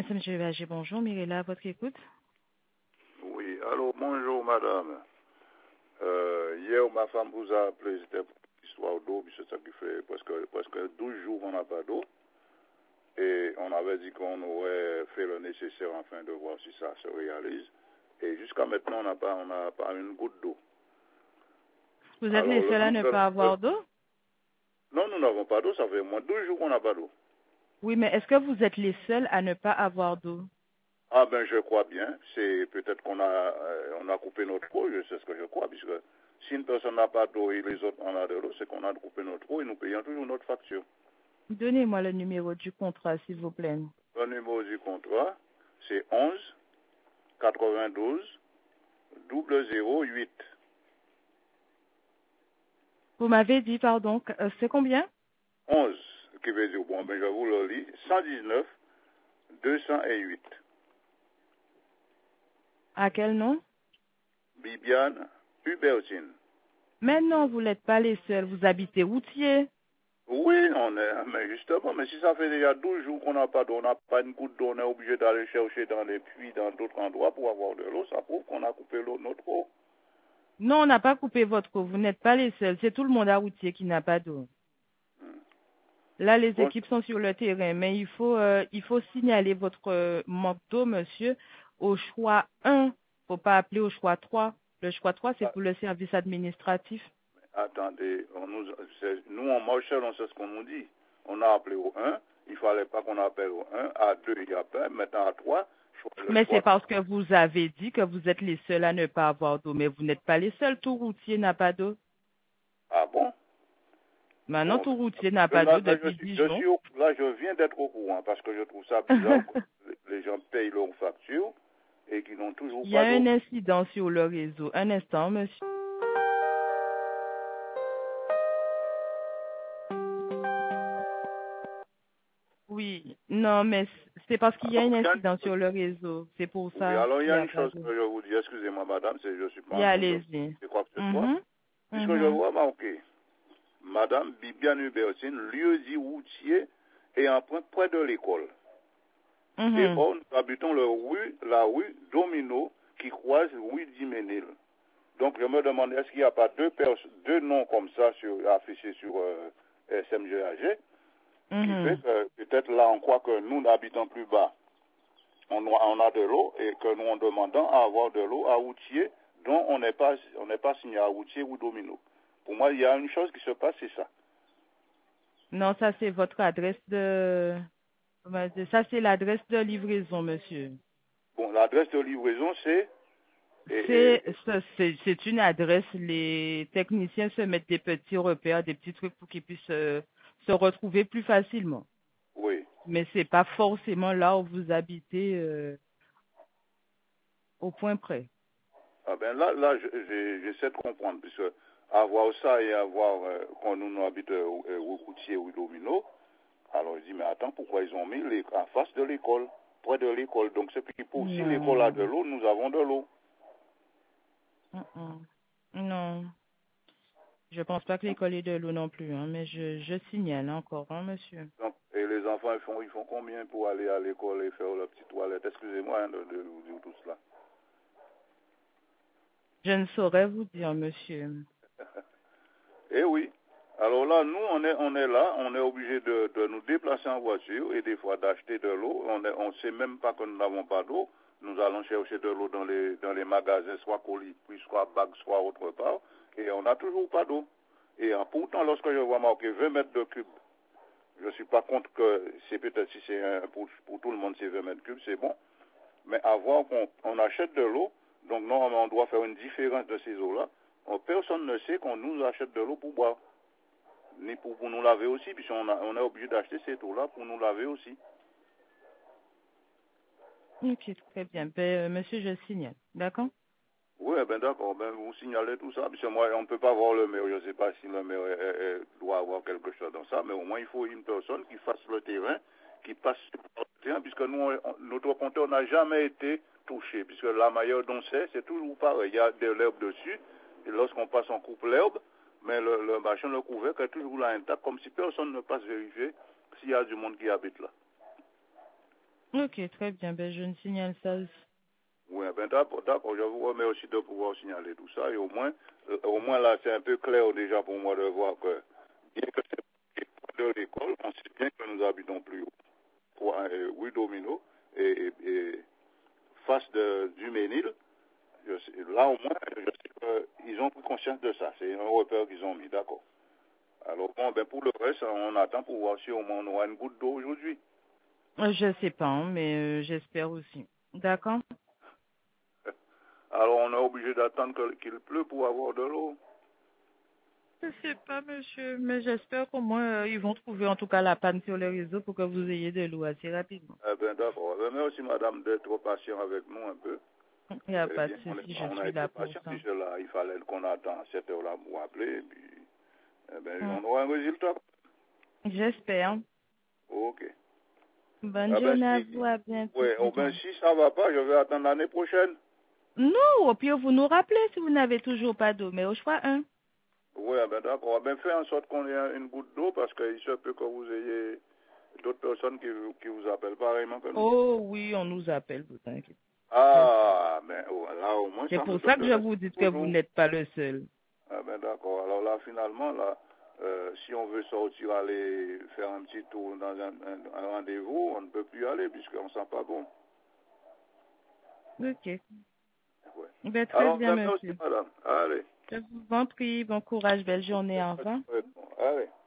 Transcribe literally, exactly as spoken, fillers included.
S M G V A G, bonjour. Mirella, à votre écoute. Oui, alors bonjour madame. Euh, hier, ma femme vous a appelé, c'était pour l'histoire d'eau, puis c'est ça qui fait presque, presque douze jours qu'on n'a pas d'eau. Et on avait dit qu'on aurait fait le nécessaire afin de voir si ça se réalise. Et jusqu'à maintenant, on n'a pas, on n'a pas une goutte d'eau. Vous êtes Alors, les le seuls à ne nombre pas de- avoir d'eau? Non, nous n'avons pas d'eau, ça fait moins de douze jours qu'on n'a pas d'eau. Oui, mais est-ce que vous êtes les seuls à ne pas avoir d'eau? Ah ben je crois bien, c'est peut-être qu'on a, euh, on a coupé notre eau, je sais ce que je crois, puisque si une personne n'a pas d'eau et les autres en ont de l'eau, c'est qu'on a coupé notre eau et nous payons toujours notre facture. Donnez-moi le numéro du contrat, s'il vous plaît. Le numéro du contrat, c'est onze quatre-vingt-douze zéro zéro huit. Vous m'avez dit, pardon, que- euh, c'est combien? onze, qui veut dire, bon, ben je vous le lis, cent dix-neuf deux cent huit. À quel nom? Bibiane Hubertine. Mais non, vous n'êtes pas les seuls. Vous habitez Routier. Oui, on est, mais justement, mais si ça fait déjà douze jours qu'on n'a pas d'eau, on n'a pas une goutte d'eau, on est obligé d'aller chercher dans les puits, dans d'autres endroits pour avoir de l'eau, ça prouve qu'on a coupé l'eau, notre eau. Non, on n'a pas coupé votre eau. Vous n'êtes pas les seuls. C'est tout le monde à Routier qui n'a pas d'eau. Là, les Bon, équipes sont sur le terrain, mais il faut, euh, il faut signaler votre euh, manque d'eau, monsieur, au choix un. Il ne faut pas appeler au choix trois. Le choix trois, c'est ah, pour le service administratif. attendez, on nous, c'est- nous en Marshall, on sait ce qu'on nous dit. On a appelé au un, il fallait pas qu'on appelle au un, à deux, il y a pas, maintenant à trois, le Mais c'est choix. parce que vous avez dit que vous êtes les seuls à ne pas avoir d'eau, mais vous n'êtes pas les seuls. Tout routier n'a pas d'eau. Ah bon? Maintenant, Bon, tout routier n'a je- pas là, d'eau là, je depuis suis, dix je jours. suis au- là, je viens d'être au courant parce que je trouve ça bizarre que les gens payent leurs factures et qu'ils n'ont toujours Il y a pas un d'eau. incident sur le réseau. Un instant, monsieur. Oui, non, mais c'est parce qu'il y a Alors, un il y a une incident chose- sur le réseau. C'est pour oui, ça alors il y qu'il n'y a a une pas chose d'eau. que je vous dis, excusez-moi madame, c'est je suis pas Et en train de allez-y. de quoi que ce soit, Mhm, puisque je mhm, vois marqué, madame Bibiane Hubertine, lieu dit routier et emprunt près de l'école. Et mhm. or, nous habitons le rue, la rue Domino qui croise rue d'Iménil. Donc je me demande, est-ce qu'il n'y a pas deux, pers- deux noms comme ça sur, affichés sur euh, S M G A G, qui fait Mhm. que peut-être là on croit que nous n'habitons plus bas. On a, on a de l'eau et que nous en demandons à avoir de l'eau à Routier dont on n'est pas, on n'est pas signé à Routier ou Domino. Pour moi, il y a une chose qui se passe, c'est ça. Non, ça c'est votre adresse de... comment dire, ça c'est l'adresse de livraison, monsieur. Bon, l'adresse de livraison, c'est... et- C'est et- et- ça, c'est c'est une adresse. Les techniciens se mettent des petits repères, des petits trucs pour qu'ils puissent euh, se retrouver plus facilement. oui. Mais c'est pas forcément là où vous habitez euh, au point près. Ah ben là, là, je- j'ai- j'essaie de comprendre, puisque avoir ça et avoir, euh, quand nous, nous habitons euh, euh, au Routier ou Domino, alors je dis, mais attends, pourquoi ils ont mis les, en face de l'école, près de l'école. Donc c'est puis pour si l'école a Non. de l'eau, nous avons de l'eau. Mm-mm. Non. Je pense pas que l'école ait de l'eau non plus, hein, mais je, je signale encore, hein, monsieur. Donc, et les enfants, ils font, ils font combien pour aller à l'école et faire leur petite toilette? Excusez-moi hein, de, de vous dire tout cela. Je ne saurais vous dire, monsieur. Eh oui. Alors là, nous, on est, on est là, on est obligé de, de nous déplacer en voiture et des fois d'acheter de l'eau. On ne on sait même pas que nous n'avons pas d'eau. Nous allons chercher de l'eau dans les, dans les magasins, soit colis, puis soit bague, soit autre part, et on n'a toujours pas d'eau. Et euh, pourtant, lorsque je vois marqué vingt mètres de cube, je ne suis pas contre que c'est peut-être si c'est un, pour, pour tout le monde c'est vingt mètres cubes, c'est bon. Mais avoir qu'on on achète de l'eau, donc normalement on doit faire une différence de ces eaux-là. On- Personne ne sait qu'on nous achète de l'eau pour boire, ni pour, pour nous laver aussi, puisqu'on a- on est obligé d'acheter cette eau-là pour nous laver aussi. Ok, très bien. Ben, euh, monsieur, je signale. D'accord? Oui, ben d'accord, ben vous signalez tout ça, puisque moi on ne peut pas voir le maire, je ne sais pas si le maire est- est- est- doit avoir quelque chose dans ça, mais au moins il faut une personne qui fasse le terrain, qui passe sur le terrain, puisque nous, on- on- notre compteur n'a jamais été touché, puisque la manière dont c'est, c'est toujours pareil, il y a de l'herbe dessus, et lorsqu'on passe on coupe l'herbe, mais le, le machin, le couvercle est toujours là intact, comme si personne ne passe vérifier s'il y a du monde qui habite là. Ok, très bien. Ben, je ne signale ça aussi. Oui, ben d'accord, d'accord. Je vous remercie de pouvoir signaler tout ça. Et au moins, euh, au moins là, c'est un peu clair déjà pour moi de voir que, bien que c'est de l'école, on sait bien que nous habitons plus haut. Trois, euh, oui, Domino, et, et, et face de, du Ménil, je sais, là au moins, je sais qu'ils ont pris conscience de ça. C'est un repère qu'ils ont mis, d'accord. Alors bon, ben pour le reste, on attend pour voir si au moins on aura une goutte d'eau aujourd'hui. Euh, Je sais pas, hein, mais euh, j'espère aussi. D'accord? Alors on est obligé d'attendre que- qu'il pleut pour avoir de l'eau. Je sais pas, monsieur, mais j'espère qu'au moins euh, ils vont trouver en tout cas la panne sur les réseaux pour que vous ayez de l'eau assez rapidement. Eh bien d'accord. Eh bien, merci madame d'être patient avec nous un peu. Il n'y a Eh pas de bien, on, est- souci, je on a suis été là pour patient ça. puisque là, il fallait qu'on attend à cette heure-là pour appeler. Et puis, eh bien, Mm. on aura un résultat. J'espère. Ok. Bonne Eh bien, journée à si, vous, à bientôt. ouais, oh ben, Dites-moi. si ça va pas, je vais attendre l'année prochaine. Non, au pire, vous nous rappelez si vous n'avez toujours pas d'eau, mais au choix un. Oui, eh ben, d'accord. Eh ben, fais en sorte qu'on ait une goutte d'eau parce qu'il se peut que vous ayez d'autres personnes qui, vous- qui vous appellent pareillement que nous. Oh oui, on nous appelle, vous inquiétez. Ah, ben, oh, là, au moins, C'est ça me pour ça donne que de je vous dis que l'espoir vous toujours. n'êtes pas le seul. Ah ben d'accord. Alors là, finalement, là, euh, si on veut sortir, aller faire un petit tour dans un, un- un rendez-vous, on ne peut plus y aller puisqu'on ne sent pas bon. Ok. Ouais. Ben, très Alors, bien, ben, merci monsieur. madame. Allez. Je vous en prie. Bon courage. Belle journée. Au revoir. Ouais, bon, allez.